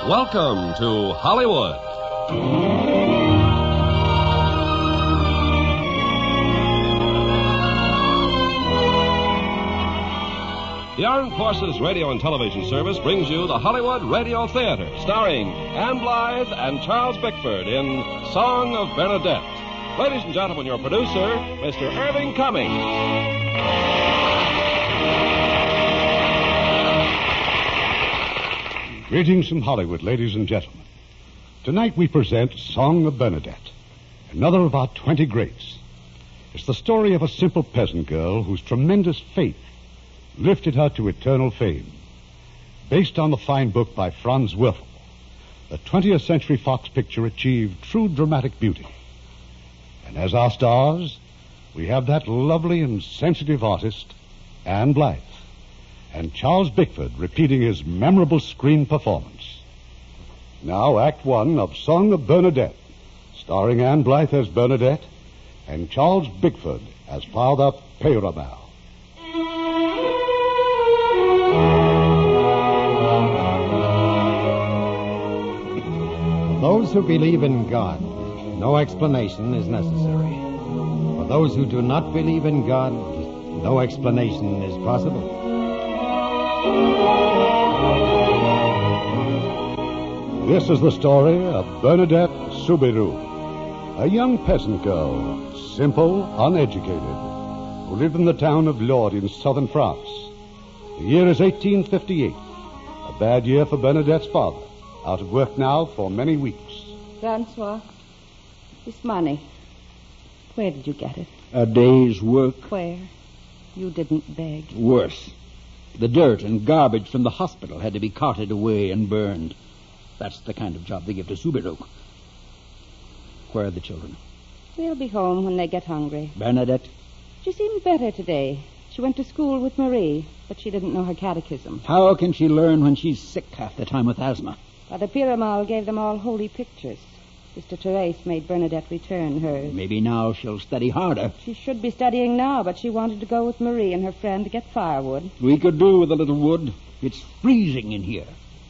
Welcome to Hollywood. The Armed Forces Radio and Television Service brings you the Hollywood Radio Theater, starring Ann Blythe and Charles Bickford in Song of Bernadette. Ladies and gentlemen, your producer, Mr. Irving Cummings. Greetings from Hollywood, ladies and gentlemen. Tonight we present Song of Bernadette, another of our 20 greats. It's the story of a simple peasant girl whose tremendous faith lifted her to eternal fame. Based on the fine book by Franz Werfel, the 20th Century Fox picture achieved true dramatic beauty. And as our stars, we have that lovely and sensitive artist, Ann Blythe, and Charles Bickford repeating his memorable screen performance. Now, Act One of Song of Bernadette, starring Ann Blythe as Bernadette and Charles Bickford as Father Peyrabal. For those who believe in God, no explanation is necessary. For those who do not believe in God, no explanation is possible. This is the story of Bernadette Soubirous, a young peasant girl, simple, uneducated, who lived in the town of Lourdes in southern France. The year is 1858, a bad year for Bernadette's father, out of work now for many weeks. Francois, this money, where did you get it? A day's work. Where? You didn't beg. Worse. The dirt and garbage from the hospital had to be carted away and burned. That's the kind of job they give to Soubirous. Where are the children? They'll be home when they get hungry. Bernadette? She seemed better today. She went to school with Marie, but she didn't know her catechism. How can she learn when she's sick half the time with asthma? Father Peyrabal gave them all holy pictures. Sister Therese made Bernadette return hers. Maybe now she'll study harder. She should be studying now, but she wanted to go with Marie and her friend to get firewood. We could do with a little wood. It's freezing in here.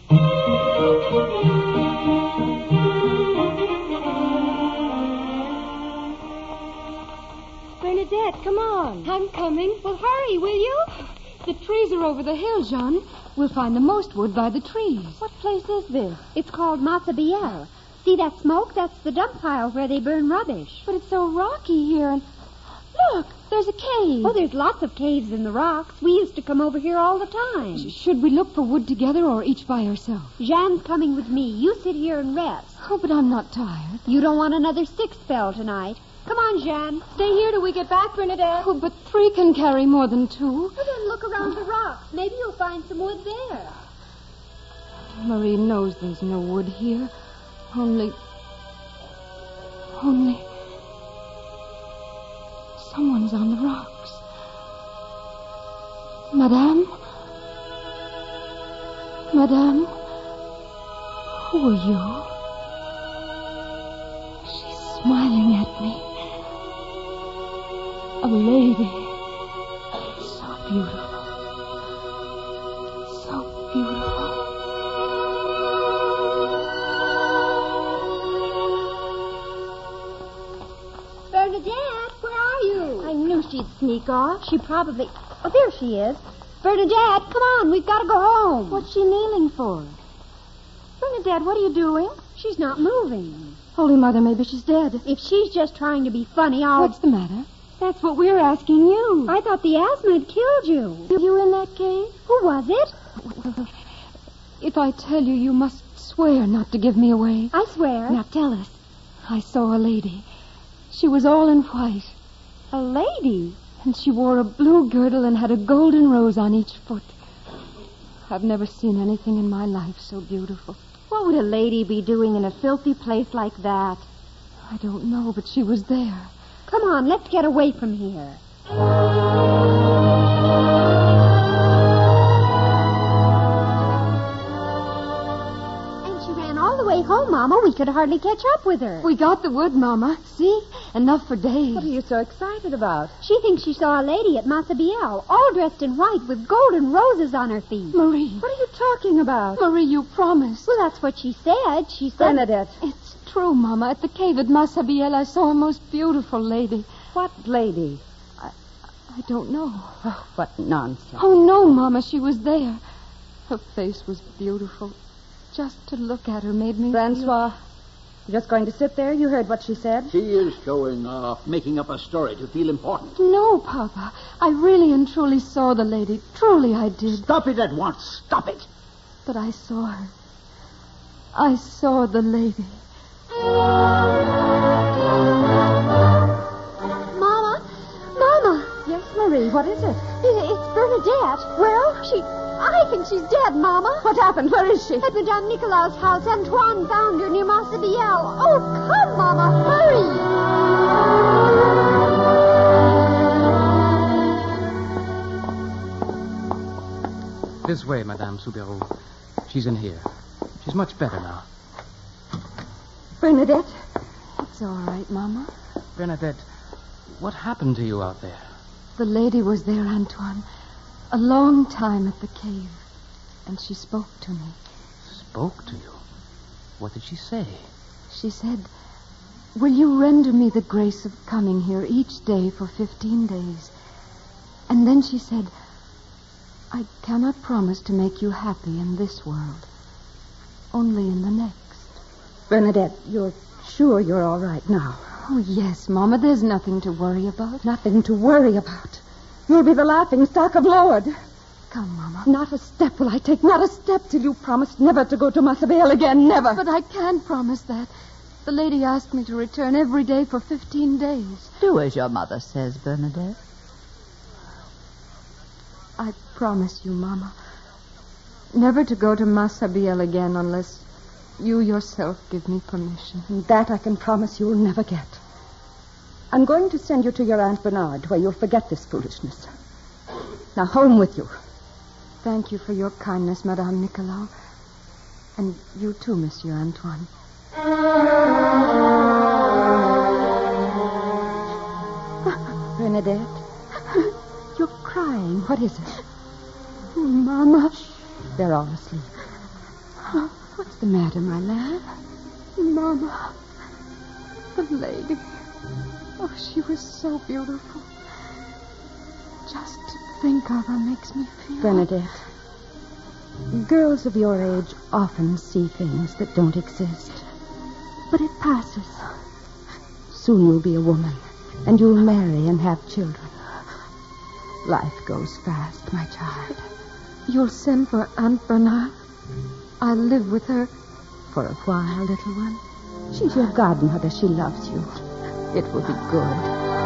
Bernadette, come on. I'm coming. Well, hurry, will you? The trees are over the hill, Jean. We'll find the most wood by the trees. What place is this? It's called Massabielle. See that smoke? That's the dump pile where they burn rubbish. But it's so rocky here, and look, there's a cave. Oh, there's lots of caves in the rocks. We used to come over here all the time. Should we look for wood together or each by herself? Jean's coming with me. You sit here and rest. Oh, but I'm not tired. You don't want another sick spell tonight. Come on, Jean. Stay here till we get back, Bernadette. Oh, but 3 can carry more than 2. Well, then look around the rocks. Maybe you'll find some wood there. Marie knows there's no wood here. Only... someone's on the rocks. Madame? Madame? Who are you? She's smiling at me. A lady. So beautiful. So beautiful. Bernadette, where are you? I knew she'd sneak off. She probably... Oh, there she is. Bernadette, come on. We've got to go home. What's she kneeling for? Bernadette, what are you doing? She's not moving. Holy Mother, maybe she's dead. If she's just trying to be funny, What's the matter? That's what we're asking you. I thought the asthma had killed you. Were you in that cave? Who was it? If I tell you, you must swear not to give me away. I swear. Now tell us. I saw a lady. She was all in white. A lady? And she wore a blue girdle and had a golden rose on each foot. I've never seen anything in my life so beautiful. What would a lady be doing in a filthy place like that? I don't know, but she was there. Come on, let's get away from here. And she ran all the way home, Mama. We could hardly catch up with her. We got the wood, Mama. See? Enough for days. What are you so excited about? She thinks she saw a lady at Masabiel, all dressed in white with golden roses on her feet. Marie. What are you talking about? Marie, you promised. Well, that's what she said. She said... Bernadette. It's true, Mama. At the cave at Masabiel, I saw a most beautiful lady. What lady? I don't know. Oh, what nonsense. Oh, no, Mama, she was there. Her face was beautiful. Just to look at her made me Francois, you're just going to sit there? You heard what she said? She is showing off, making up a story to feel important. No, Papa. I really and truly saw the lady. Truly I did. Stop it at once. Stop it. But I saw her. I saw the lady. Mama! Yes, Marie, what is it? It's Bernadette. Well, I think she's dead, Mama. What happened? Where is she? At Madame Nicolaus' house. Antoine found her near Masabiel. Oh, come, Mama, hurry! This way, Madame Soubirous. She's in here. She's much better now. Bernadette? It's all right, Mama. Bernadette, what happened to you out there? The lady was there, Antoine. A long time at the cave. And she spoke to me. Spoke to you? What did she say? She said, "Will you render me the grace of coming here each day for 15 days? And then she said, I cannot promise to make you happy in this world. Only in the next." Bernadette, you're sure you're all right now? Oh, yes, Mama. There's nothing to worry about. Nothing to worry about. You'll be the laughing stock of Lord. Come, Mama. Not a step will I take, not a step till you promise never to go to Masabiel again, never. But I can't promise that. The lady asked me to return every day for 15 days. Do as your mother says, Bernadette. I promise you, Mama, never to go to Masabiel again unless you yourself give me permission. And that I can promise you'll never get. I'm going to send you to your Aunt Bernard, where you'll forget this foolishness. Now, home with you. Thank you for your kindness, Madame Nicolau. And you too, Monsieur Antoine. Bernadette, you're crying. What is it? Mama. They're all asleep. What's the matter, my love? Mama. The lady. Oh, she was so beautiful. Just to think of her makes me feel... Bernadette, girls of your age often see things that don't exist. But it passes. Soon you'll be a woman, and you'll marry and have children. Life goes fast, my child. You'll send for Aunt Bernard? I'll live with her. For a while, little one. She's your godmother. She loves you. It will be good.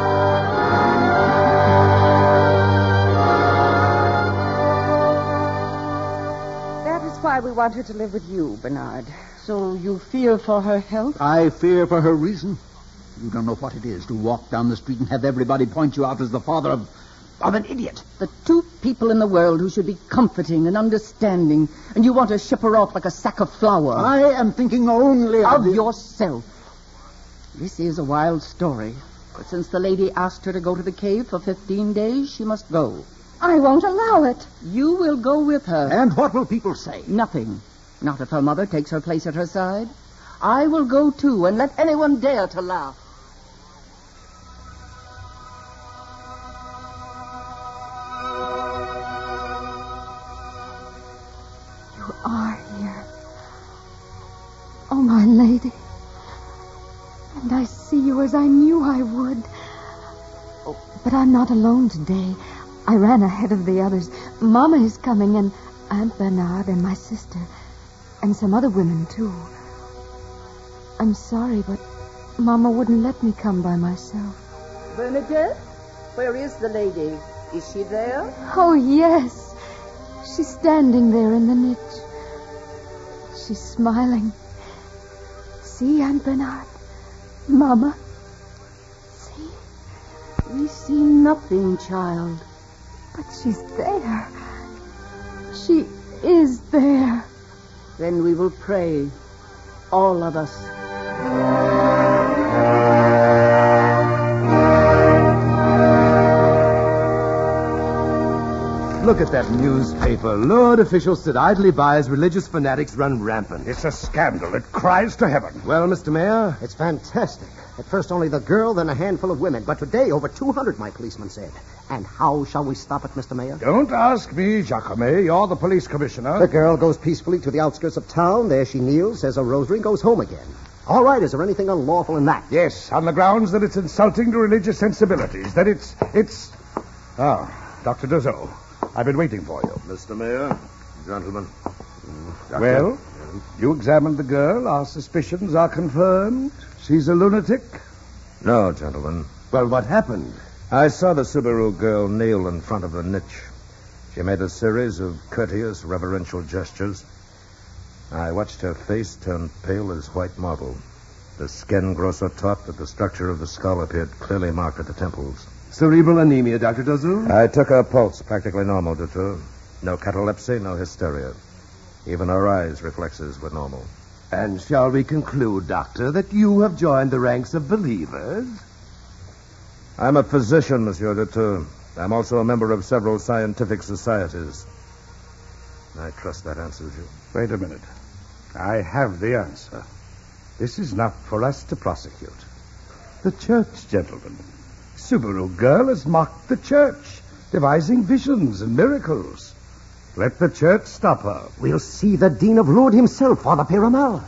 That is why we want her to live with you, Bernard. So you fear for her health? I fear for her reason. You don't know what it is to walk down the street and have everybody point you out as the father of an idiot. The two people in the world who should be comforting and understanding, and you want to ship her off like a sack of flour. I am thinking only of yourself. This is a wild story, but since the lady asked her to go to the cave for 15 days, she must go. I won't allow it. You will go with her. And what will people say? Nothing. Not if her mother takes her place at her side. I will go too, and let anyone dare to laugh. You are here. Oh, my lady. And I see you as I knew I would. Oh, but I'm not alone today. I ran ahead of the others. Mama is coming, and Aunt Bernard and my sister, and some other women, too. I'm sorry, but Mama wouldn't let me come by myself. Bernadette, where is the lady? Is she there? Oh, yes. She's standing there in the niche. She's smiling. See, Aunt Bernard? Mama? See? We see nothing, child. But she's there. She is there. Then we will pray, all of us. Look at that newspaper. Lord, officials sit idly by as religious fanatics run rampant. It's a scandal. It cries to heaven. Well, Mr. Mayor? It's fantastic. At first only the girl, then a handful of women. But today, over 200, my policeman said. And how shall we stop it, Mr. Mayor? Don't ask me, Giacomo. You're the police commissioner. The girl goes peacefully to the outskirts of town. There she kneels, says a rosary, and goes home again. All right, is there anything unlawful in that? Yes, on the grounds that it's insulting to religious sensibilities. That it's... Ah, Dr. Dozo. I've been waiting for you. Mr. Mayor, gentlemen. Doctor? Well, you examined the girl. Our suspicions are confirmed. She's a lunatic. No, gentlemen. Well, what happened? I saw the Subaru girl kneel in front of the niche. She made a series of courteous, reverential gestures. I watched her face turn pale as white marble. The skin grow so taut that the structure of the skull appeared clearly marked at the temples. Cerebral anemia, Dr. Dozu? I took her pulse, practically normal, Dutu. No catalepsy, no hysteria. Even her eyes' reflexes were normal. And shall we conclude, Doctor, that you have joined the ranks of believers? I'm a physician, Monsieur Dutu. I'm also a member of several scientific societies. I trust that answers you. Wait a minute. I have the answer. This is not for us to prosecute. The church, gentlemen. Subaru girl has mocked the church, devising visions and miracles. Let the church stop her. We'll see the Dean of Lourdes himself, Father Peramal.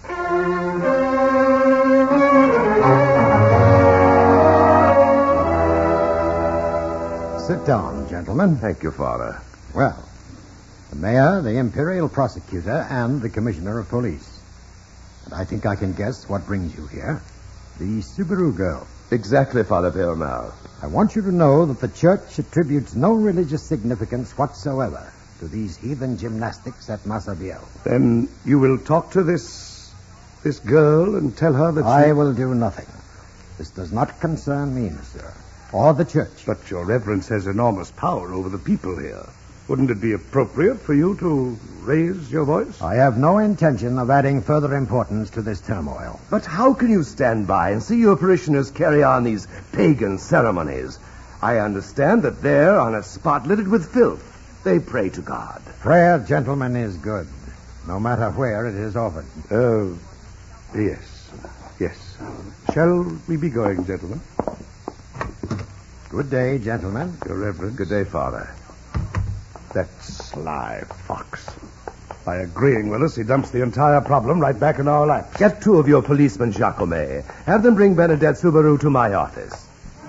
Sit down, gentlemen. Thank you, Father. Well, the mayor, the imperial prosecutor, and the commissioner of police. And I think I can guess what brings you here. The Subaru girl. Exactly, Father Peramal. I want you to know that the church attributes no religious significance whatsoever to these heathen gymnastics at Massabielle. Then you will talk to this girl and tell her that I will do nothing. This does not concern me, monsieur, or the church. But your reverence has enormous power over the people here. Wouldn't it be appropriate for you to raise your voice? I have no intention of adding further importance to this turmoil. But how can you stand by and see your parishioners carry on these pagan ceremonies? I understand that there, on a spot littered with filth, they pray to God. Prayer, gentlemen, is good, no matter where it is offered. Yes. Shall we be going, gentlemen? Good day, gentlemen. Your reverence. Good day, Father. That sly fox. By agreeing with us, he dumps the entire problem right back in our laps. Get two of your policemen, Giacomo. Have them bring Bernadette Subaru to my office.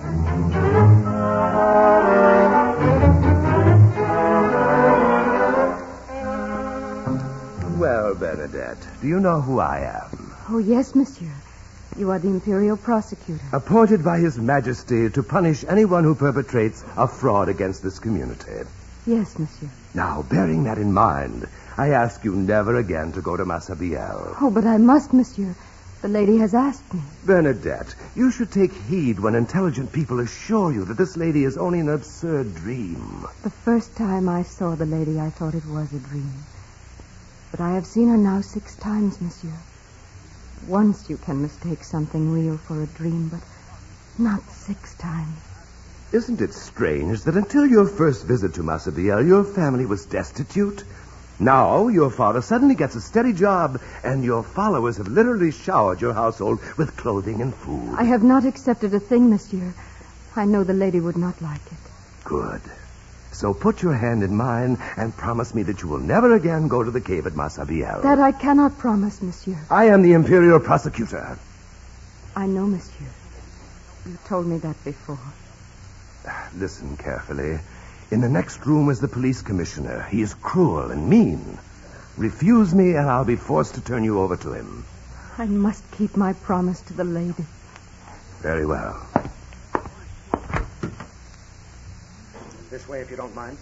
Well, Bernadette, do you know who I am? Oh, yes, monsieur. You are the imperial prosecutor. Appointed by His Majesty to punish anyone who perpetrates a fraud against this community. Yes, monsieur. Now, bearing that in mind, I ask you never again to go to Massabielle. Oh, but I must, monsieur. The lady has asked me. Bernadette, you should take heed when intelligent people assure you that this lady is only an absurd dream. The first time I saw the lady, I thought it was a dream. But I have seen her now 6 times, monsieur. Once you can mistake something real for a dream, but not 6 times. Isn't it strange that until your first visit to Massabielle, your family was destitute? Now, your father suddenly gets a steady job, and your followers have literally showered your household with clothing and food. I have not accepted a thing, monsieur. I know the lady would not like it. Good. So put your hand in mine and promise me that you will never again go to the cave at Massabielle. That I cannot promise, monsieur. I am the imperial prosecutor. I know, monsieur. You told me that before. Listen carefully. In the next room is the police commissioner. He is cruel and mean. Refuse me and I'll be forced to turn you over to him. I must keep my promise to the lady. Very well. This way, if you don't mind.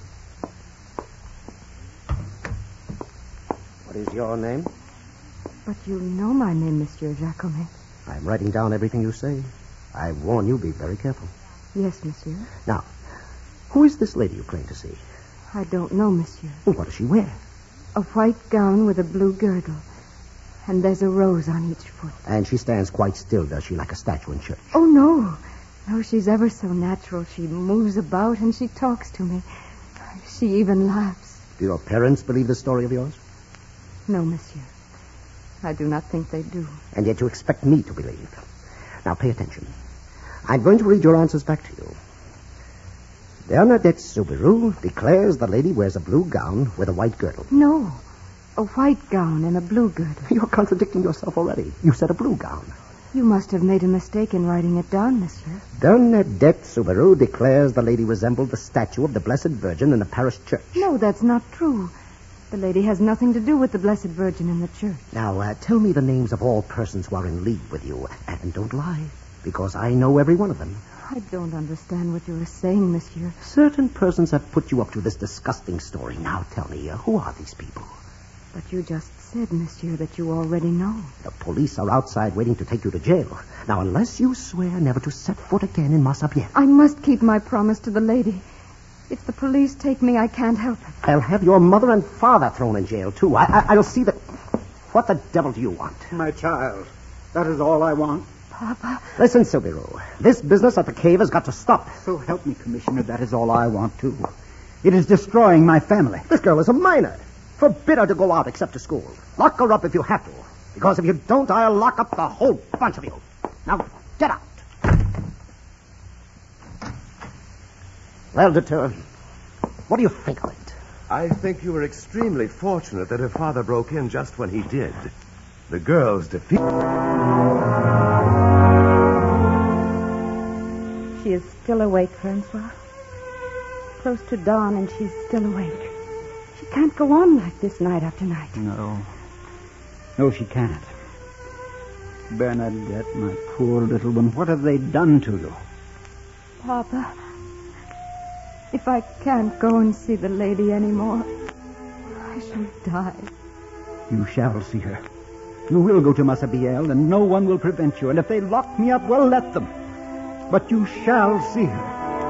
What is your name? But you know my name, Monsieur Giacomo. I'm writing down everything you say. I warn you, be very careful. Yes, monsieur. Now, who is this lady you claim to see? I don't know, monsieur. Well, what does she wear? A white gown with a blue girdle. And there's a rose on each foot. And she stands quite still, does she, like a statue in church? Oh, no. No, she's ever so natural. She moves about and she talks to me. She even laughs. Do your parents believe this story of yours? No, monsieur. I do not think they do. And yet you expect me to believe. Now, pay attention. I'm going to read your answers back to you. Bernadette Subaru declares the lady wears a blue gown with a white girdle. No. A white gown and a blue girdle. You're contradicting yourself already. You said a blue gown. You must have made a mistake in writing it down, monsieur. Bernadette Subaru declares the lady resembled the statue of the Blessed Virgin in the parish church. No, that's not true. The lady has nothing to do with the Blessed Virgin in the church. Now, tell me the names of all persons who are in league with you. And don't lie, because I know every one of them. I don't understand what you are saying, monsieur. Certain persons have put you up to this disgusting story. Now, tell me, who are these people? But you just said, monsieur, that you already know. The police are outside waiting to take you to jail. Now, unless you swear never to set foot again in Massabielle. I must keep my promise to the lady. If the police take me, I can't help it. I'll have your mother and father thrown in jail, too. I'll see that... What the devil do you want? My child. That is all I want. Papa. Listen, Subiru. This business at the cave has got to stop. So help me, Commissioner. That is all I want, too. It is destroying my family. This girl is a minor. Forbid her to go out except to school. Lock her up if you have to. Because if you don't, I'll lock up the whole bunch of you. Now, get out. Well, Deter, what do you think of it? I think you were extremely fortunate that her father broke in just when he did. The girl's defeat... She is still awake, Francois. Close to dawn, and she's still awake. She can't go on like this night after night. No, she can't. Bernadette, my poor little one, what have they done to you? Papa, if I can't go and see the lady anymore, I shall die. You shall see her. You will go to Massabielle, and no one will prevent you. And if they lock me up, well, let them. But you shall see her.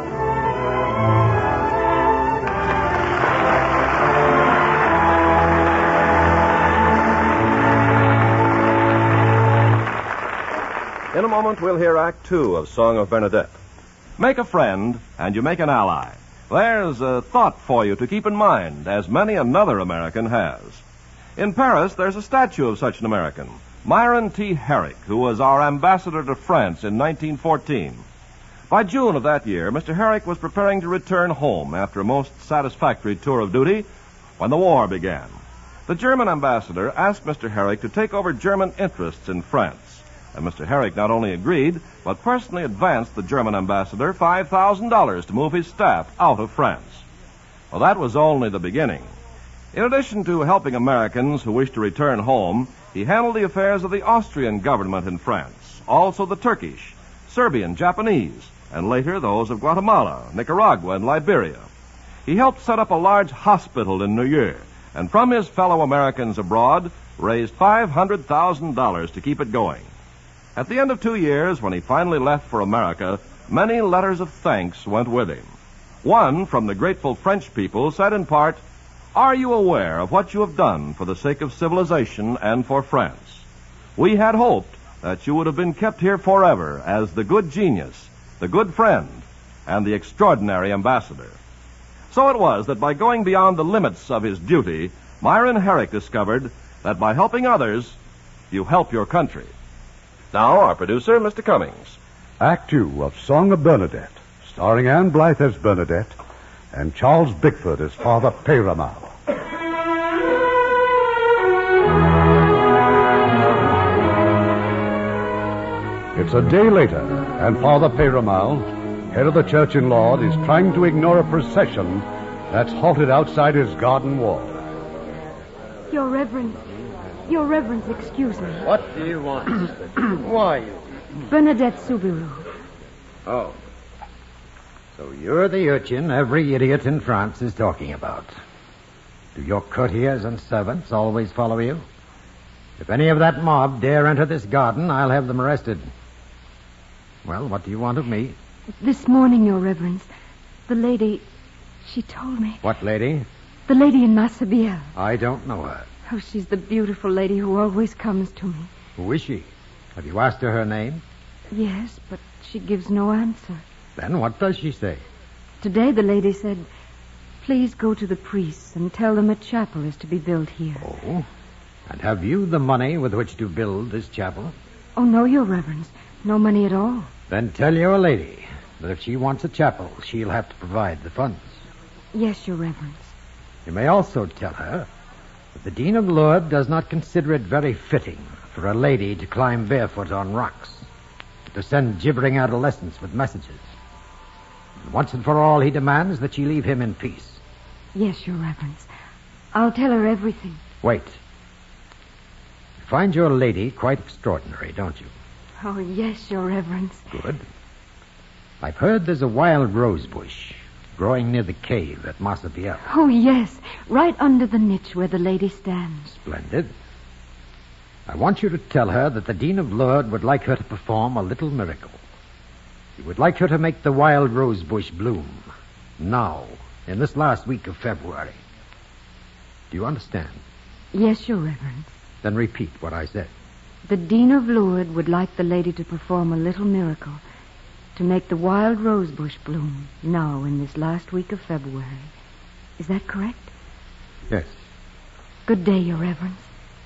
In a moment, we'll hear Act 2 of Song of Bernadette. Make a friend, and you make an ally. There's a thought for you to keep in mind, as many another American has. In Paris, there's a statue of such an American, Myron T. Herrick, who was our ambassador to France in 1914. By June of that year, Mr. Herrick was preparing to return home after a most satisfactory tour of duty when the war began. The German ambassador asked Mr. Herrick to take over German interests in France. And Mr. Herrick not only agreed, but personally advanced the German ambassador $5,000 to move his staff out of France. Well, that was only the beginning. In addition to helping Americans who wished to return home, he handled the affairs of the Austrian government in France, also the Turkish, Serbian, Japanese, and later those of Guatemala, Nicaragua, and Liberia. He helped set up a large hospital in Neuilly, and from his fellow Americans abroad, raised $500,000 to keep it going. At the end of 2 years, when he finally left for America, many letters of thanks went with him. One from the grateful French people said in part, "Are you aware of what you have done for the sake of civilization and for France? We had hoped that you would have been kept here forever as the good genius, the good friend, and the extraordinary ambassador." So it was that by going beyond the limits of his duty, Myron Herrick discovered that by helping others, you help your country. Now, our producer, Mr. Cummings. Act 2 of Song of Bernadette, starring Anne Blythe as Bernadette and Charles Bickford as Father Peyramal. It's a day later, and Father Peyramal, head of the church in Lord, is trying to ignore a procession that's halted outside his garden wall. Your Reverence, excuse me. What do you want, sister? Who are you? Bernadette Subiru. Oh. So you're the urchin every idiot in France is talking about. Do your courtiers and servants always follow you? If any of that mob dare enter this garden, I'll have them arrested. Well, what do you want of me? This morning, Your Reverence, the lady, she told me. What lady? The lady in Massabielle. I don't know her. Oh, she's the beautiful lady who always comes to me. Who is she? Have you asked her her name? Yes, but she gives no answer. Then what does she say? Today the lady said Please go to the priests and tell them a chapel is to be built here. Oh? And have you the money with which to build this chapel? Oh, no, Your Reverence. No money at all. Then tell your lady that if she wants a chapel, she'll have to provide the funds. Yes, Your Reverence. You may also tell her that the Dean of Lourdes does not consider it very fitting for a lady to climb barefoot on rocks, to send gibbering adolescents with messages. And once and for all, he demands that she leave him in peace. Yes, Your Reverence. I'll tell her everything. Wait. You find your lady quite extraordinary, don't you? Oh, yes, Your Reverence. Good. I've heard there's a wild rose bush growing near the cave at Massabielle. Oh, yes. Right under the niche where the lady stands. Splendid. I want you to tell her that the Dean of Lourdes would like her to perform a little miracle. He would like her to make the wild rose bush bloom. Now, in this last week of February. Do you understand? Yes, Your Reverence. Then repeat what I said. The Dean of Lourdes would like the lady to perform a little miracle to make the wild rose bush bloom now in this last week of February. Is that correct? Yes. Good day, Your Reverence.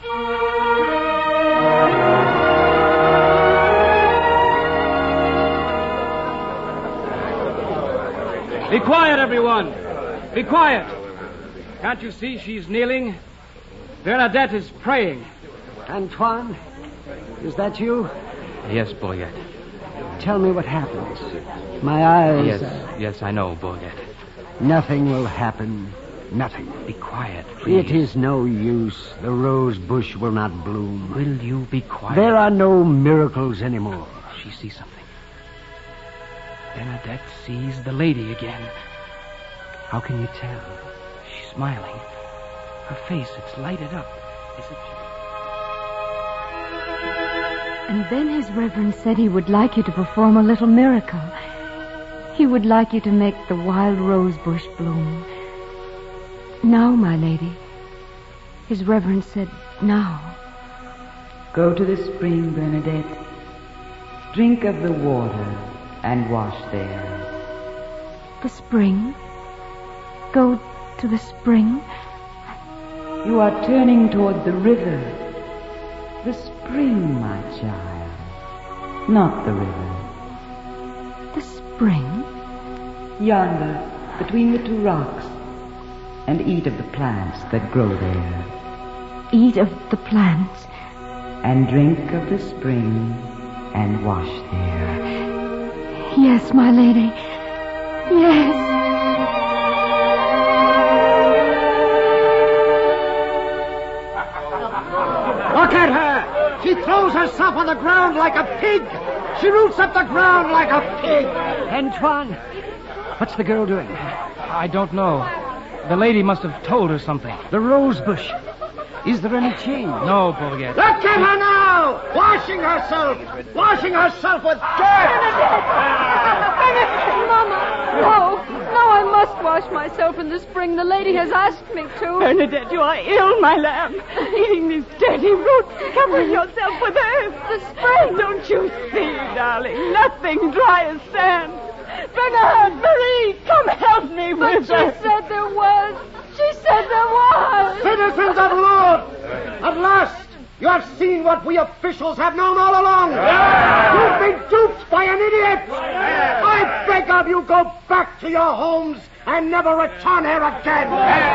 Be quiet, everyone. Be quiet. Can't you see she's kneeling? Bernadette is praying. Antoine, is that you? Yes, Bourget. Tell me what happens. My eyes... Yes, I know, Bourget. Nothing will happen. Nothing. Be quiet, please. It is no use. The rose bush will not bloom. Will you be quiet? There are no miracles anymore. She sees something. Bernadette sees the lady again. How can you tell? She's smiling. Her face, it's lighted up. Is it... And then His Reverence said he would like you to perform a little miracle. He would like you to make the wild rose bush bloom. Now, my lady. His Reverence said, now. Go to the spring, Bernadette. Drink of the water and wash there. The spring? Go to the spring? You are turning toward the river. The spring, my child. Not the river. The spring? Yonder, between the two rocks. And eat of the plants that grow there. Eat of the plants? And drink of the spring and wash there. Yes, my lady. Yes. Look at her! She throws herself on the ground like a pig! She roots up the ground like a pig! Antoine, what's the girl doing? I don't know. The lady must have told her something. The rose bush. Is there any change? No, Bourget. Look at her now! Washing herself! Washing herself with dirt! Mama! No, I must wash myself in the spring. The lady has asked me to. Bernadette, you are ill, my lamb. Eating these dirty roots, covering yourself with earth. The spring! Don't you see, darling? Nothing dry as sand. Bernard, Marie, come help me with her. She said there was. She said there was. Citizens of Lourdes, at last you have seen what we officials have known all along. You've been duped by an idiot. I beg of you, go back to your homes and never return here again.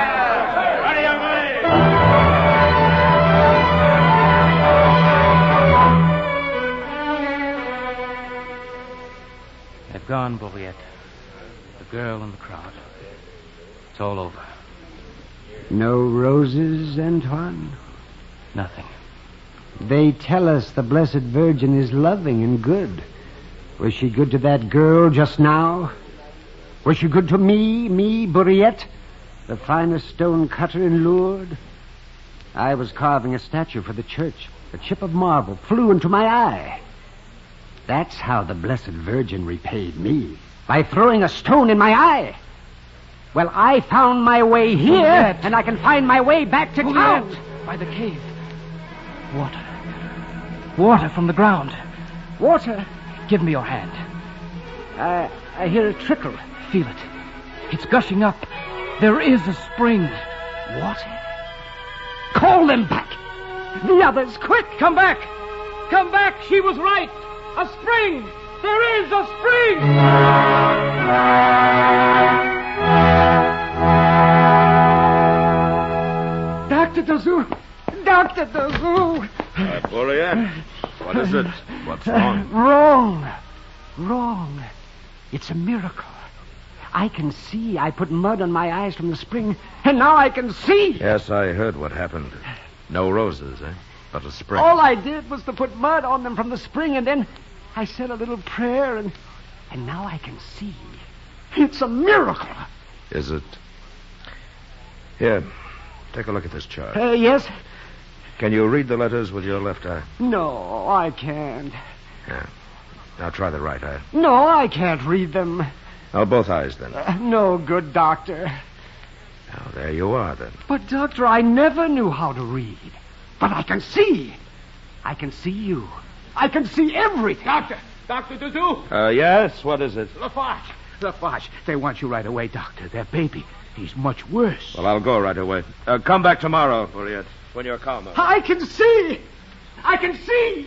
They've gone, Bourget. The girl and the crowd. It's all over. No roses, Antoine? Nothing. They tell us the Blessed Virgin is loving and good. Was she good to that girl just now? Was she good to me, Bourget, the finest stone cutter in Lourdes? I was carving a statue for the church. A chip of marble flew into my eye. That's how the Blessed Virgin repaid me, by throwing a stone in my eye. Well, I found my way here, Bourget. and I can find my way back to town. By the cave. Water. Water from the ground. Water? Give me your hand. I hear a trickle. Feel it. It's gushing up. There is a spring. Water? Call them back. The others, quick! Come back! Come back! She was right! A spring! There is a spring! Dr. Dazou! Dr. Dazou! Bourriette, what is it? What's wrong? Wrong. It's a miracle. I can see. I put mud on my eyes from the spring, and now I can see. Yes, I heard what happened. No roses, eh? But a spring. All I did was to put mud on them from the spring, and then I said a little prayer, and now I can see. It's a miracle. Is it? Here, take a look at this chart. Yes? Can you read the letters with your left eye? No, I can't. Yeah. Now try the right eye. No, I can't read them. Oh, both eyes, then. No good, Doctor. Now, there you are, then. But, Doctor, I never knew how to read. But I can see. I can see you. I can see everything. Dr. Dazou! Yes? What is it? Lafarge, they want you right away, Doctor. Their baby, he's much worse. Well, I'll go right away. Come back tomorrow, Bourriette, when you're calmer. I can see. I can see.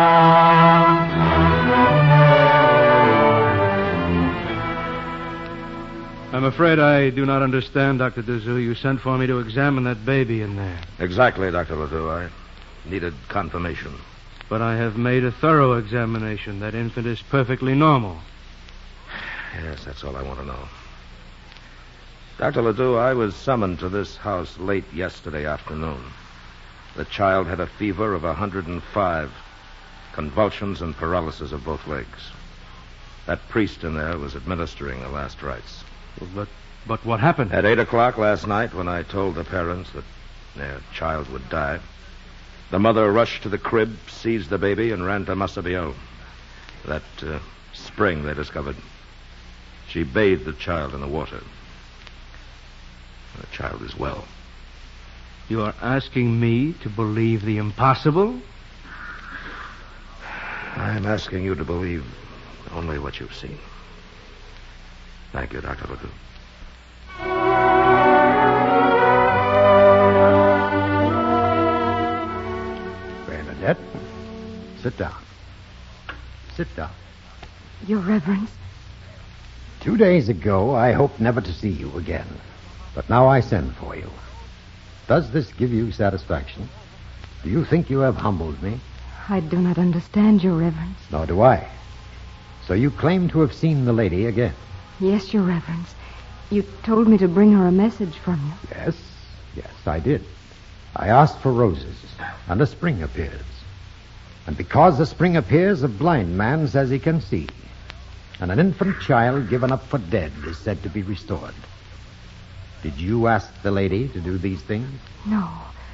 I'm afraid I do not understand, Dr. Dazou. You sent for me to examine that baby in there. Exactly, Dr. Ledoux. I needed confirmation. But I have made a thorough examination. That infant is perfectly normal. Yes, that's all I want to know. Dr. Ledoux, I was summoned to this house late yesterday afternoon. The child had a fever of 105, convulsions and paralysis of both legs. That priest in there was administering the last rites. But what happened? At 8 o'clock last night, when I told the parents that their child would die, the mother rushed to the crib, seized the baby, and ran to Massabielle. That spring they discovered. She bathed the child in the water. The child is well. You are asking me to believe the impossible? I'm asking you to believe only what you've seen. Thank you, Dr. Ledoux. Bernadette, sit down. Sit down. Your Reverence. 2 days ago, I hoped never to see you again. But now I send for you. Does this give you satisfaction? Do you think you have humbled me? I do not understand, Your Reverence. Nor do I. So you claim to have seen the lady again? Yes, Your Reverence. You told me to bring her a message from you. Yes, I did. I asked for roses, and a spring appears. And because the spring appears, a blind man says he can see. And an infant child given up for dead is said to be restored. Did you ask the lady to do these things? No,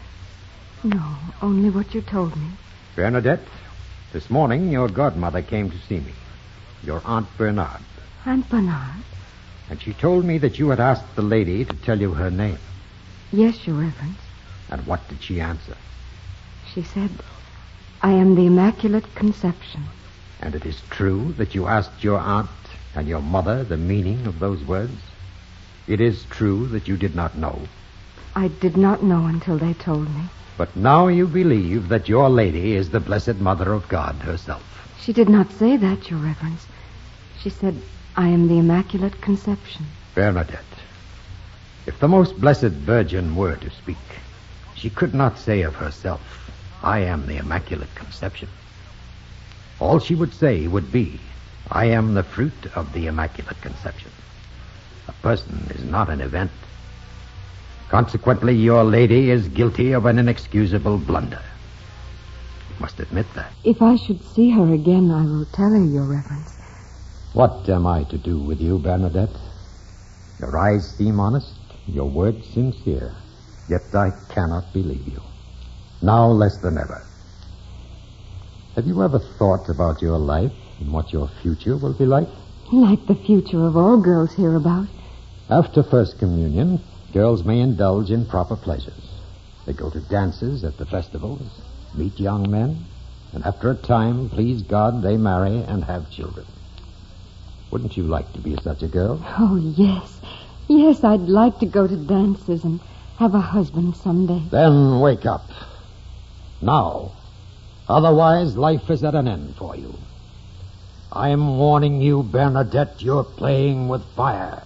only what you told me. Bernadette, this morning your godmother came to see me, your Aunt Bernard. Aunt Bernard? And she told me that you had asked the lady to tell you her name. Yes, Your Reverence. And what did she answer? She said, I am the Immaculate Conception. And it is true that you asked your aunt and your mother the meaning of those words? It is true that you did not know? I did not know until they told me. But now you believe that your lady is the Blessed Mother of God herself. She did not say that, Your Reverence. She said, I am the Immaculate Conception. Bernadette, if the most blessed Virgin were to speak, she could not say of herself, I am the Immaculate Conception. All she would say would be, I am the fruit of the Immaculate Conception. A person is not an event. Consequently, your lady is guilty of an inexcusable blunder. You must admit that. If I should see her again, I will tell her, Your Reverence. What am I to do with you, Bernadette? Your eyes seem honest, your words sincere, yet I cannot believe you. Now less than ever. Have you ever thought about your life and what your future will be like? Like the future of all girls hereabout. After First Communion, girls may indulge in proper pleasures. They go to dances at the festivals, meet young men, and after a time, please God, they marry and have children. Wouldn't you like to be such a girl? Oh, yes. Yes, I'd like to go to dances and have a husband someday. Then wake up. Now. Otherwise, life is at an end for you. I'm warning you, Bernadette, you're playing with fire.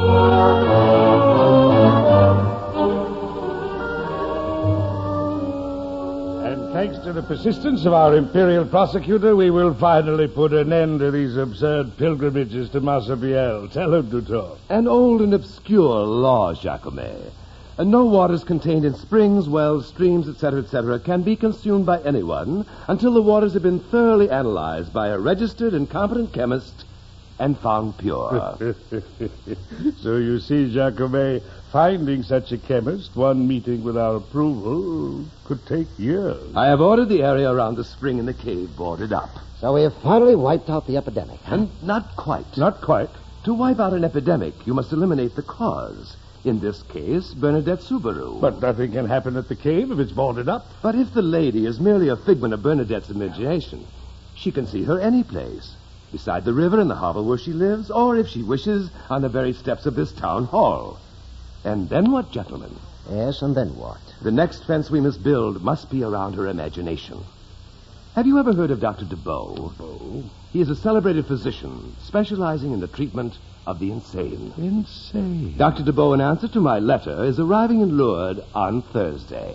And thanks to the persistence of our imperial prosecutor, we will finally put an end to these absurd pilgrimages to Massabielle. Tell him to talk. An old and obscure law, Jacomet. No waters contained in springs, wells, streams, etc., can be consumed by anyone until the waters have been thoroughly analyzed by a registered and competent chemist and found pure. So you see, Jacomet, finding such a chemist, one meeting without approval, could take years. I have ordered the area around the spring in the cave boarded up. So we have finally wiped out the epidemic, huh? And not quite. Not quite. To wipe out an epidemic, you must eliminate the cause. In this case, Bernadette Subaru. But nothing can happen at the cave if it's boarded up. But if the lady is merely a figment of Bernadette's imagination, she can see her any place. Beside the river in the harbor where she lives, or, if she wishes, on the very steps of this town hall. And then what, gentlemen? Yes, and then what? The next fence we must build must be around her imagination. Have you ever heard of Dr. DeBow? DeBow? He is a celebrated physician specializing in the treatment of the insane. Insane? Dr. DeBow, in answer to my letter, is arriving in Lourdes on Thursday.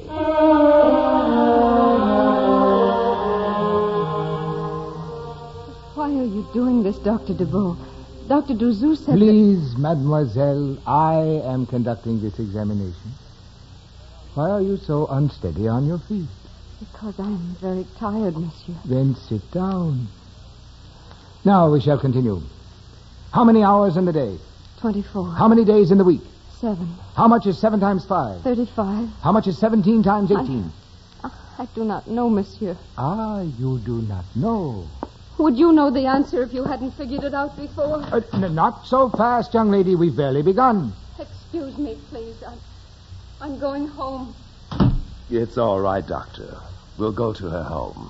Why are you doing this, Dr. DeBow? Dr. Douzou said Please, mademoiselle, I am conducting this examination. Why are you so unsteady on your feet? Because I am very tired, monsieur. Then sit down. Now we shall continue. How many hours in the day? 24. How many days in the week? 7. How much is 7 times 5? 35. How much is 17 times 18? I do not know, monsieur. Ah, you do not know. Would you know the answer if you hadn't figured it out before? Not so fast, young lady. We've barely begun. Excuse me, please. I'm going home. It's all right, Doctor. We'll go to her home.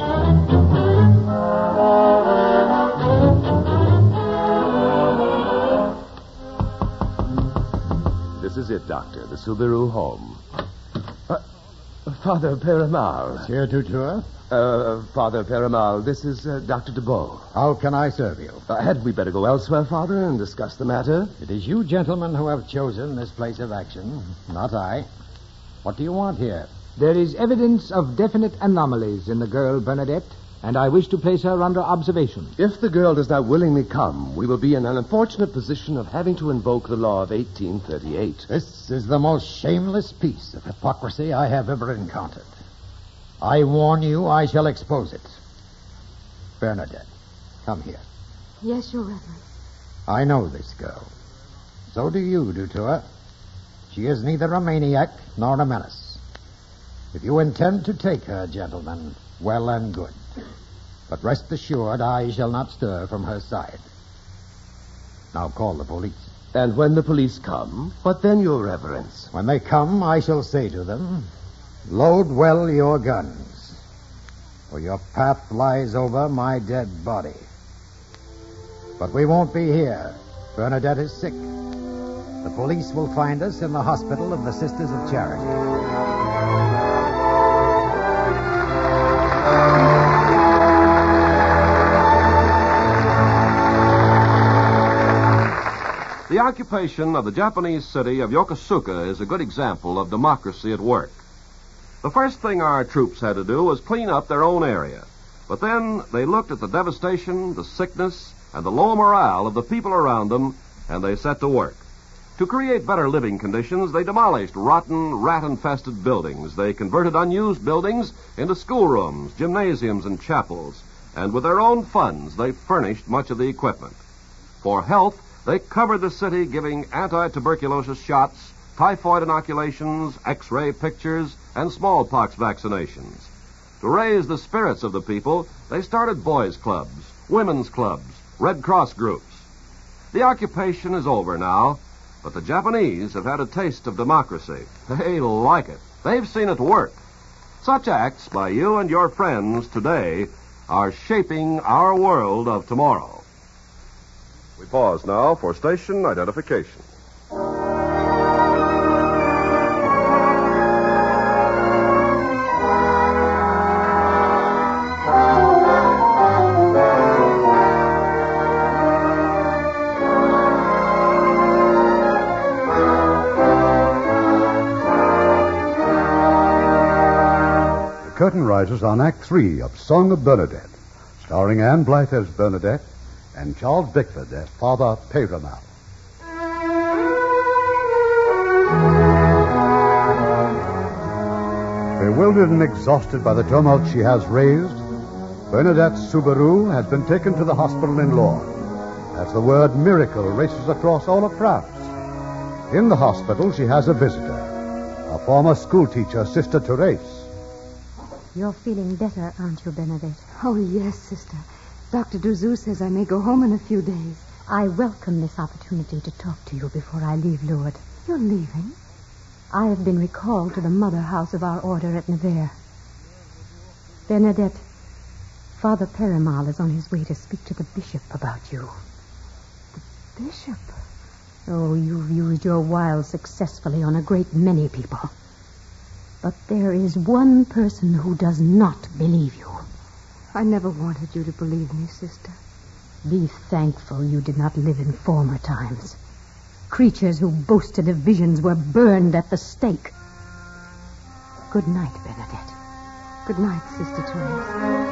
This is it, Doctor. The Subaru home. Father Perimal. Monsieur Tutur? Father Perimal, this is Dr. DeBow. How can I serve you? Had we better go elsewhere, Father, and discuss the matter? It is you gentlemen who have chosen this place of action, not I. What do you want here? There is evidence of definite anomalies in the girl, Bernadette, and I wish to place her under observation. If the girl does not willingly come, we will be in an unfortunate position of having to invoke the law of 1838. This is the most shameless piece of hypocrisy I have ever encountered. I warn you, I shall expose it. Bernadette, come here. Yes, Your Reverence. I know this girl. So do you, Dutour. She is neither a maniac nor a menace. If you intend to take her, gentlemen, well and good. But rest assured, I shall not stir from her side. Now call the police. And when the police come, what then, Your Reverence? When they come, I shall say to them, load well your guns, for your path lies over my dead body. But we won't be here. Bernadette is sick. The police will find us in the hospital of the Sisters of Charity. The occupation of the Japanese city of Yokosuka is a good example of democracy at work. The first thing our troops had to do was clean up their own area. But then they looked at the devastation, the sickness, and the low morale of the people around them, and they set to work. To create better living conditions, they demolished rotten, rat-infested buildings. They converted unused buildings into schoolrooms, gymnasiums, and chapels. And with their own funds, they furnished much of the equipment. For health, they covered the city giving anti-tuberculosis shots, typhoid inoculations, X-ray pictures, and smallpox vaccinations. To raise the spirits of the people, they started boys' clubs, women's clubs, Red Cross groups. The occupation is over now, but the Japanese have had a taste of democracy. They like it. They've seen it work. Such acts by you and your friends today are shaping our world of tomorrow. We pause now for station identification. curtain rises on Act 3 of Song of Bernadette, starring Anne Blythe as Bernadette and Charles Bickford as Father Peyramal. Bewildered and exhausted by the tumult she has raised, Bernadette Soubirous has been taken to the hospital in Lourdes as the word miracle races across all of France. In the hospital, she has a visitor, a former schoolteacher, Sister Therese. You're feeling better, aren't you, Bernadette? Oh, yes, Sister. Dr. Duzou says I may go home in a few days. I welcome this opportunity to talk to you before I leave Lourdes. You're leaving? I have been recalled to the mother house of our order at Nevers. Bernadette, Father Peyramal is on his way to speak to the bishop about you. The bishop? Oh, you've used your wiles successfully on a great many people. But there is one person who does not believe you. I never wanted you to believe me, Sister. Be thankful you did not live in former times. Creatures who boasted of visions were burned at the stake. Good night, Bernadette. Good night, Sister Therese.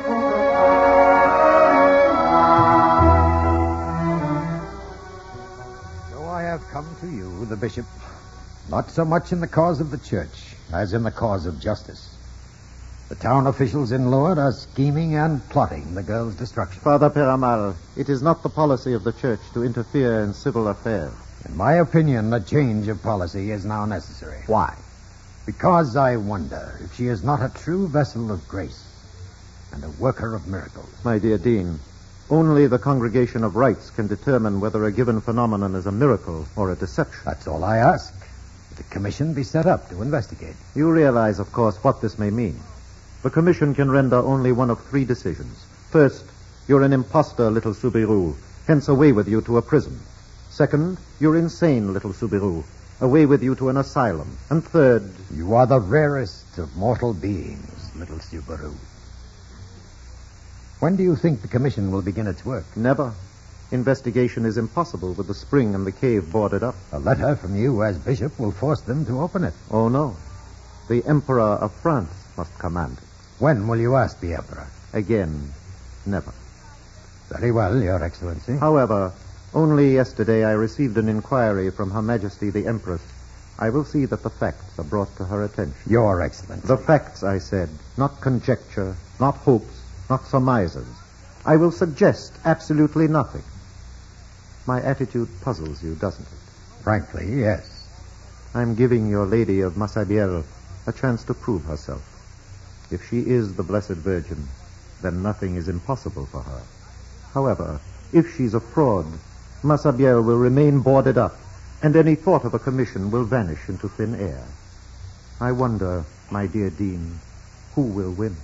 So I have come to you, the bishop, not so much in the cause of the church as in the cause of justice. The town officials in Lourdes are scheming and plotting the girl's destruction. Father Peyramal, it is not the policy of the church to interfere in civil affairs. In my opinion, a change of policy is now necessary. Why? Because I wonder if she is not a true vessel of grace and a worker of miracles. My dear Dean, only the Congregation of Rights can determine whether a given phenomenon is a miracle or a deception. That's all I ask. That a commission be set up to investigate. You realize, of course, what this may mean. The commission can render only one of three decisions. First, you're an impostor, little Soubirous, hence away with you to a prison. Second, you're insane, little Soubirous, away with you to an asylum. And third... You are the rarest of mortal beings, little Soubirous. When do you think the commission will begin its work? Never. Investigation is impossible with the spring and the cave boarded up. A letter from you as bishop will force them to open it. Oh, no. The Emperor of France must command it. When will you ask the Emperor? Again, never. Very well, Your Excellency. However, only yesterday I received an inquiry from Her Majesty the Empress. I will see that the facts are brought to her attention. Your Excellency. The facts, I said, not conjecture, not hopes, not surmises. I will suggest absolutely nothing. My attitude puzzles you, doesn't it? Frankly, yes. I'm giving your Lady of Massabielle a chance to prove herself. If she is the Blessed Virgin, then nothing is impossible for her. However, if she's a fraud, Massabielle will remain boarded up, and any thought of a commission will vanish into thin air. I wonder, my dear Dean, who will win?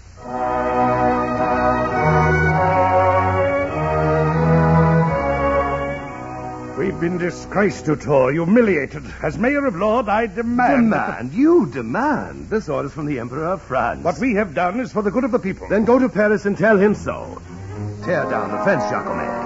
We've been disgraced, Dutour, humiliated. As mayor of Lourdes, I demand... You demand? This order's from the Emperor of France. What we have done is for the good of the people. Then go to Paris and tell him so. Tear down the fence, Jacomet.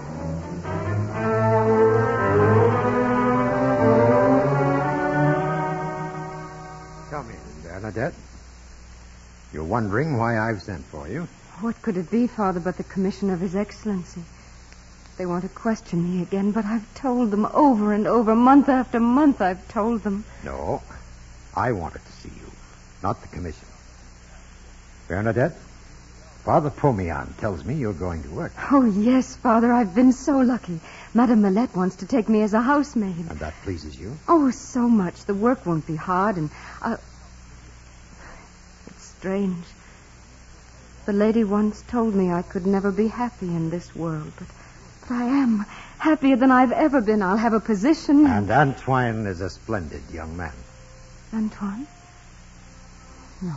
Come in, Bernadette. You're wondering why I've sent for you? What could it be, Father, but the commission of His Excellency? They want to question me again, but I've told them over and over, month after month I've told them. No, I wanted to see you, not the commission. Bernadette, Father Pomian tells me you're going to work. Oh, yes, Father, I've been so lucky. Madame Millette wants to take me as a housemaid. And that pleases you? Oh, so much. The work won't be hard, and It's strange. The lady once told me I could never be happy in this world, but I am happier than I've ever been. I'll have a position. And Antoine is a splendid young man. Antoine? No.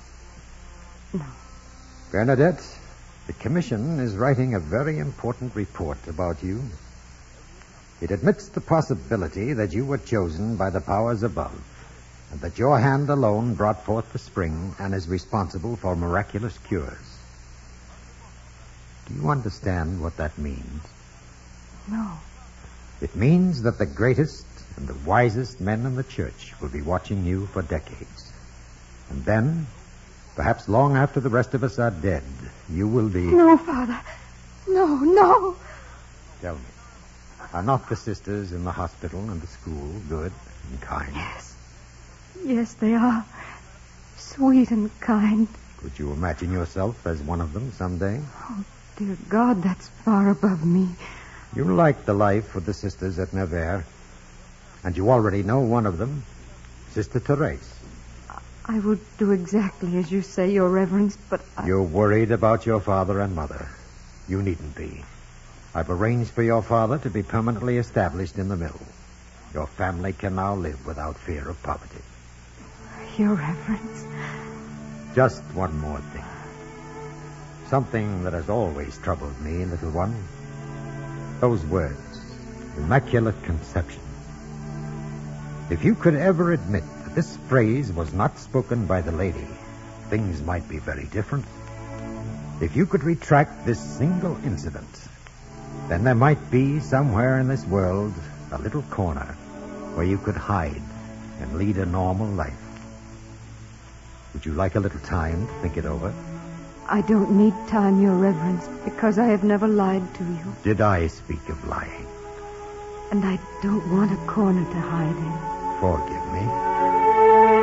Bernadette, the commission is writing a very important report about you. It admits the possibility that you were chosen by the powers above, and that your hand alone brought forth the spring and is responsible for miraculous cures. Do you understand what that means? No. It means that the greatest and the wisest men in the church will be watching you for decades. And then Perhaps long after the rest of us are dead, you will be... No, Father. No. Tell me, are not the sisters in the hospital and the school good and kind? Yes, they are. Sweet and kind. Could you imagine yourself as one of them someday? Oh, dear God, that's far above me. You like the life of the sisters at Nevers. And you already know one of them, Sister Therese. I would do exactly as you say, Your Reverence, but You're worried about your father and mother. You needn't be. I've arranged for your father to be permanently established in the mill. Your family can now live without fear of poverty. Your Reverence. Just one more thing. Something that has always troubled me, little one. Those words, Immaculate Conception. If you could ever admit that this phrase was not spoken by the lady, things might be very different. If you could retract this single incident, then there might be somewhere in this world a little corner where you could hide and lead a normal life. Would you like a little time to think it over? I don't need time, Your Reverence, because I have never lied to you. Did I speak of lying? And I don't want a corner to hide in. Forgive me.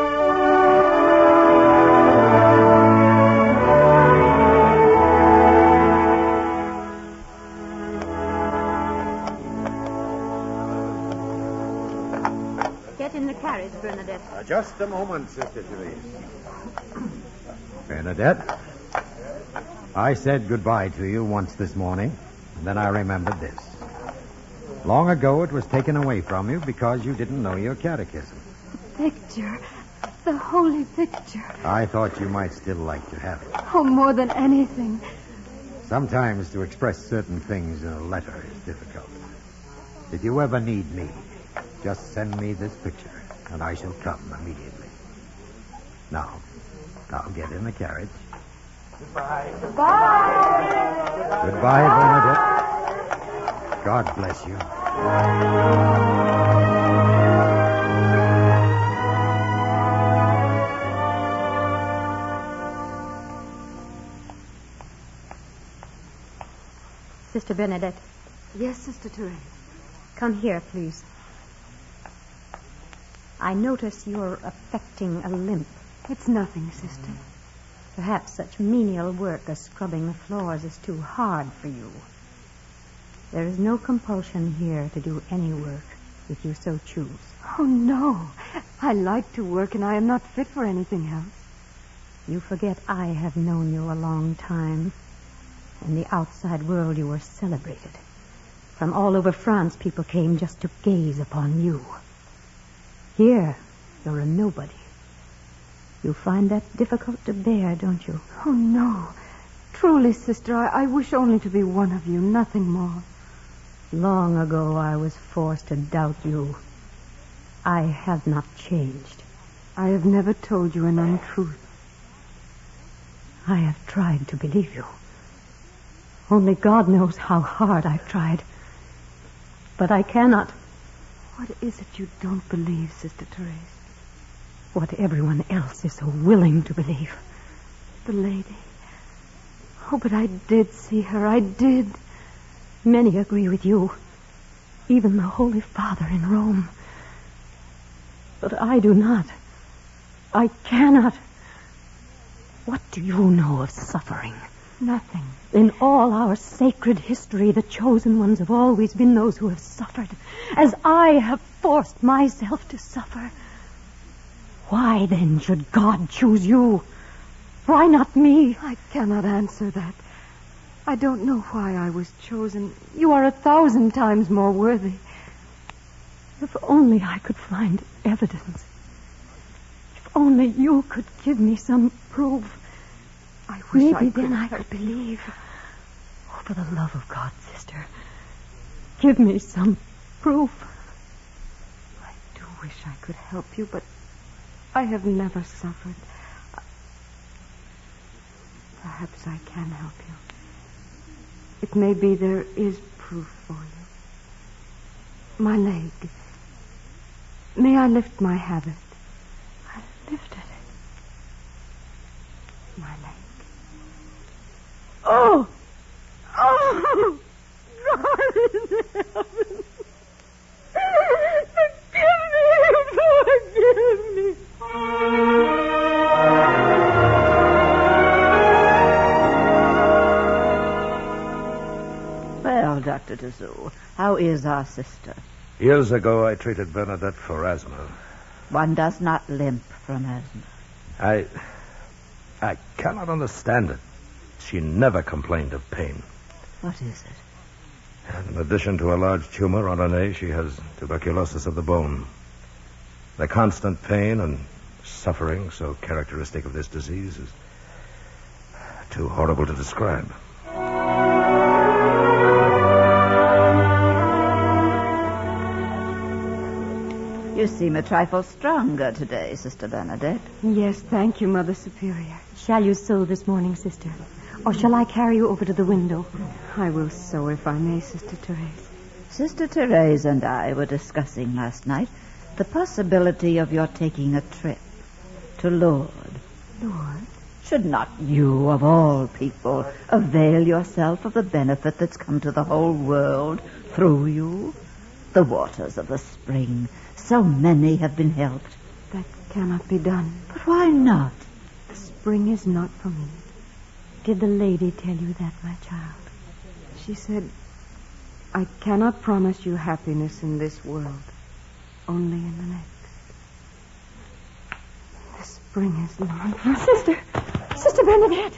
Get in the carriage, Bernadette. Just a moment, Sister Therese. Bernadette, I said goodbye to you once this morning, and then I remembered this. Long ago, it was taken away from you because you didn't know your catechism. The picture. The holy picture. I thought you might still like to have it. Oh, more than anything. Sometimes to express certain things in a letter is difficult. If you ever need me, just send me this picture, and I shall come immediately. Now, get in the carriage. Goodbye. Goodbye, Bernadette. God bless you. Sister Bernadette. Yes, Sister Therese. Come here, please. I notice you're affecting a limp. It's nothing, Sister. Perhaps such menial work as scrubbing the floors is too hard for you. There is no compulsion here to do any work, if you so choose. Oh, no. I like to work, and I am not fit for anything else. You forget I have known you a long time. In the outside world, you were celebrated. From all over France, people came just to gaze upon you. Here, you're a nobody. You find that difficult to bear, don't you? Oh, no. Truly, Sister, I wish only to be one of you, nothing more. Long ago, I was forced to doubt you. I have not changed. I have never told you an untruth. I have tried to believe you. Only God knows how hard I've tried. But I cannot. What is it you don't believe, Sister Therese? What everyone else is so willing to believe. The lady. Oh, but I did see her. I did. Many agree with you. Even the Holy Father in Rome. But I do not. I cannot. What do you know of suffering? Nothing. In all our sacred history, the chosen ones have always been those who have suffered, as I have forced myself to suffer. Why, then, should God choose you? Why not me? I cannot answer that. I don't know why I was chosen. You are 1,000 times more worthy. If only I could find evidence. If only you could give me some proof. I wish Maybe then I could believe. Oh, for the love of God, sister, give me some proof. I do wish I could help you, but I have never suffered. Perhaps I can help you. It may be there is proof for you. My leg. May I lift my habit? I lifted it. my leg. Oh! Oh! God in heaven! Forgive me! Well, Dr. Dessau, how is our sister? Years ago, I treated Bernadette for asthma. One does not limp from asthma. I cannot understand it. She never complained of pain. What is it? In addition to a large tumor on her knee, she has tuberculosis of the bone. The constant pain and suffering so characteristic of this disease is too horrible to describe. You seem a trifle stronger today, Sister Bernadette. Yes, thank you, Mother Superior. Shall you sew this morning, Sister? Or shall I carry you over to the window? I will sew if I may, Sister Therese. Sister Therese and I were discussing last night the possibility of your taking a trip to Lourdes. Lord? Should not you, of all people, avail yourself of the benefit that's come to the whole world through you? The waters of the spring. So many have been helped. That cannot be done. But why not? The spring is not for me. Did the lady tell you that, my child? She said, I cannot promise you happiness in this world, only in the next. The spring is not for Sister Bernadette!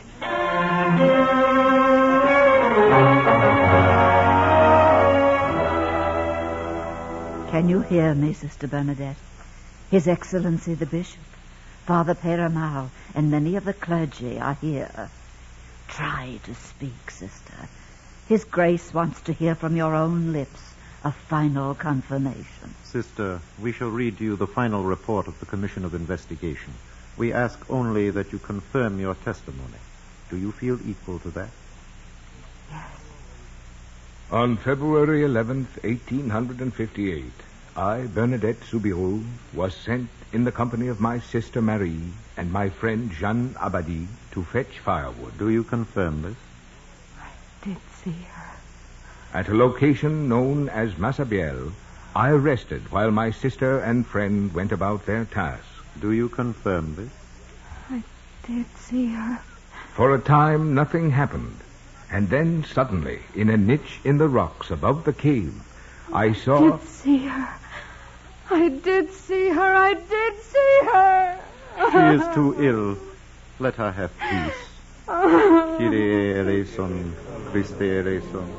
Can you hear me, Sister Bernadette? His Excellency the Bishop, Father Peyramal, and many of the clergy are here. Try to speak, sister. His Grace wants to hear from your own lips a final confirmation. Sister, we shall read to you the final report of the Commission of Investigation. We ask only that you confirm your testimony. Do you feel equal to that? On February 11th, 1858, I, Bernadette Soubirous, was sent in the company of my sister Marie and my friend Jeanne Abadie to fetch firewood. Do you confirm this? I did see her. At a location known as Massabielle, I rested while my sister and friend went about their task. Do you confirm this? I did see her. For a time, nothing happened. And then, suddenly, in a niche in the rocks above the cave, I saw... I did see her. I did see her. I did see her. She is too ill. Let her have peace. Kyrie eleison, Christe eleison.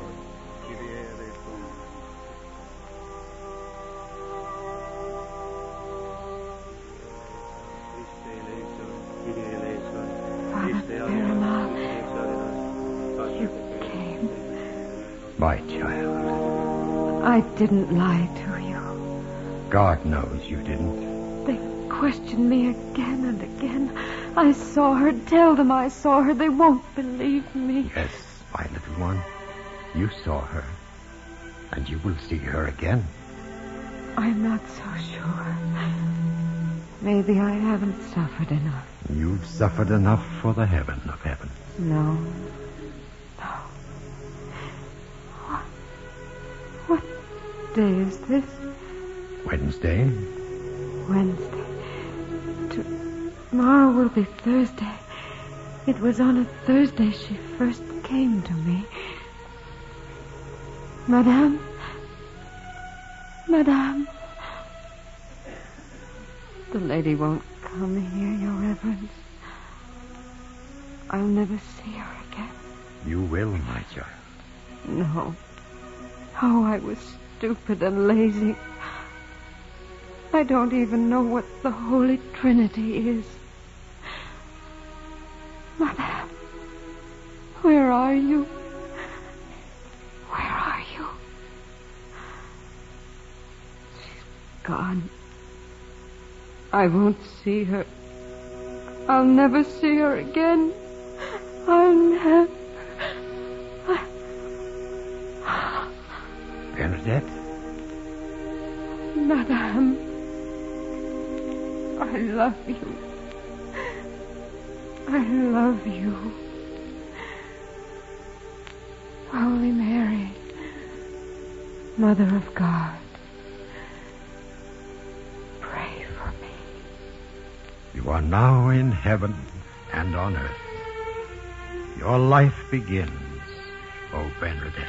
My child. I didn't lie to you. God knows you didn't. They questioned me again and again. I saw her. Tell them I saw her. They won't believe me. Yes, my little one. You saw her. And you will see her again. I'm not so sure. Maybe I haven't suffered enough. You've suffered enough for the heaven of heaven. No. What day is this? Wednesday. Wednesday. Tomorrow will be Thursday. It was on a Thursday she first came to me. Madame? Madame? The lady won't come here, Your Reverence. I'll never see her again. You will, my child. No. Oh, I was stupid and lazy. I don't even know what the Holy Trinity is. Madame, where are you? Where are you? She's gone. I won't see her. I'll never see her again. I'll never... Bernadette? Madame, I love you. I love you. Holy Mary, Mother of God, pray for me. You are now in heaven and on earth. Your life begins, O Bernadette.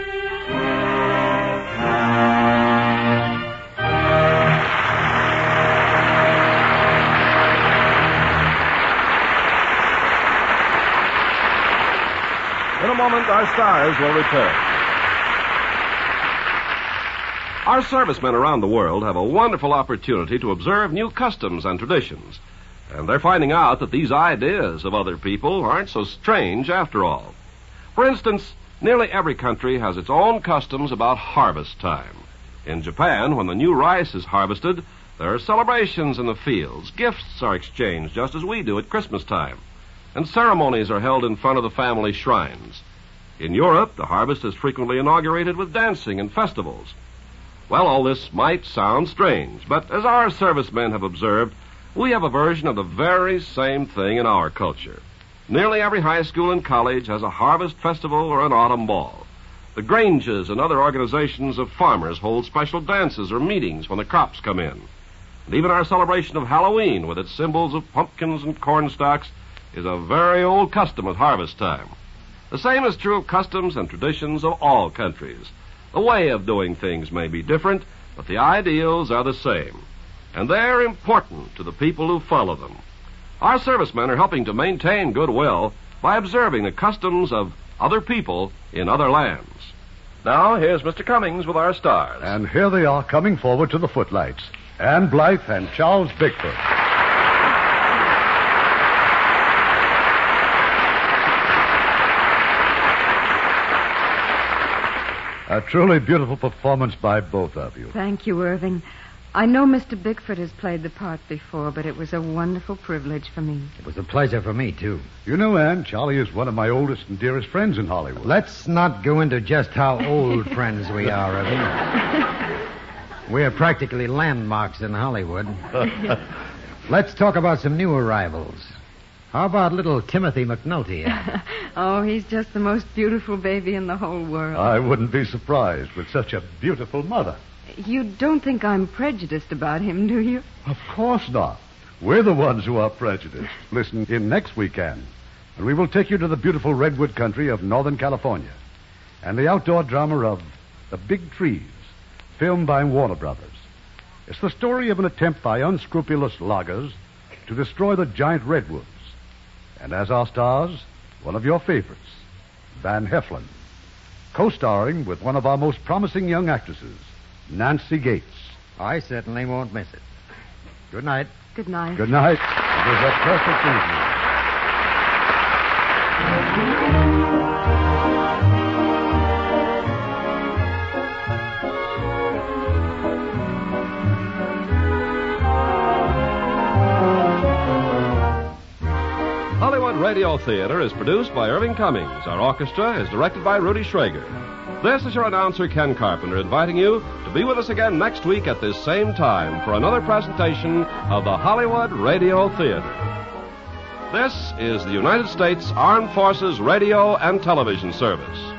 In a moment, our stars will return. Our servicemen around the world have a wonderful opportunity to observe new customs and traditions. And they're finding out that these ideas of other people aren't so strange after all. For instance, nearly every country has its own customs about harvest time. In Japan, when the new rice is harvested, there are celebrations in the fields. Gifts are exchanged just as we do at Christmas time. And ceremonies are held in front of the family shrines. In Europe, the harvest is frequently inaugurated with dancing and festivals. Well, all this might sound strange, but as our servicemen have observed, we have a version of the very same thing in our culture. Nearly every high school and college has a harvest festival or an autumn ball. The Granges and other organizations of farmers hold special dances or meetings when the crops come in. And even our celebration of Halloween, with its symbols of pumpkins and corn stalks, is a very old custom at harvest time. The same is true of customs and traditions of all countries. The way of doing things may be different, but the ideals are the same. And they're important to the people who follow them. Our servicemen are helping to maintain goodwill by observing the customs of other people in other lands. Now, here's Mr. Cummings with our stars. And here they are coming forward to the footlights. Anne Blythe and Charles Bickford. A truly beautiful performance by both of you. Thank you, Irving. I know Mr. Bickford has played the part before, but it was a wonderful privilege for me. It was a pleasure for me, too. You know, Anne, Charlie is one of my oldest and dearest friends in Hollywood. Let's not go into just how old friends we are, Irving. We are practically landmarks in Hollywood. Let's talk about some new arrivals. How about little Timothy McNulty? Oh, he's just the most beautiful baby in the whole world. I wouldn't be surprised with such a beautiful mother. You don't think I'm prejudiced about him, do you? Of course not. We're the ones who are prejudiced. Listen in next weekend, and we will take you to the beautiful redwood country of Northern California and the outdoor drama of The Big Trees, filmed by Warner Brothers. It's the story of an attempt by unscrupulous loggers to destroy the giant redwoods. And as our stars, one of your favorites, Van Heflin, co-starring with one of our most promising young actresses, Nancy Gates. I certainly won't miss it. Good night. Good night. Good night. It was a perfect evening. Hollywood Radio Theater is produced by Irving Cummings. Our orchestra is directed by Rudy Schrager. This is your announcer, Ken Carpenter, inviting you to be with us again next week at this same time for another presentation of the Hollywood Radio Theater. This is the United States Armed Forces Radio and Television Service.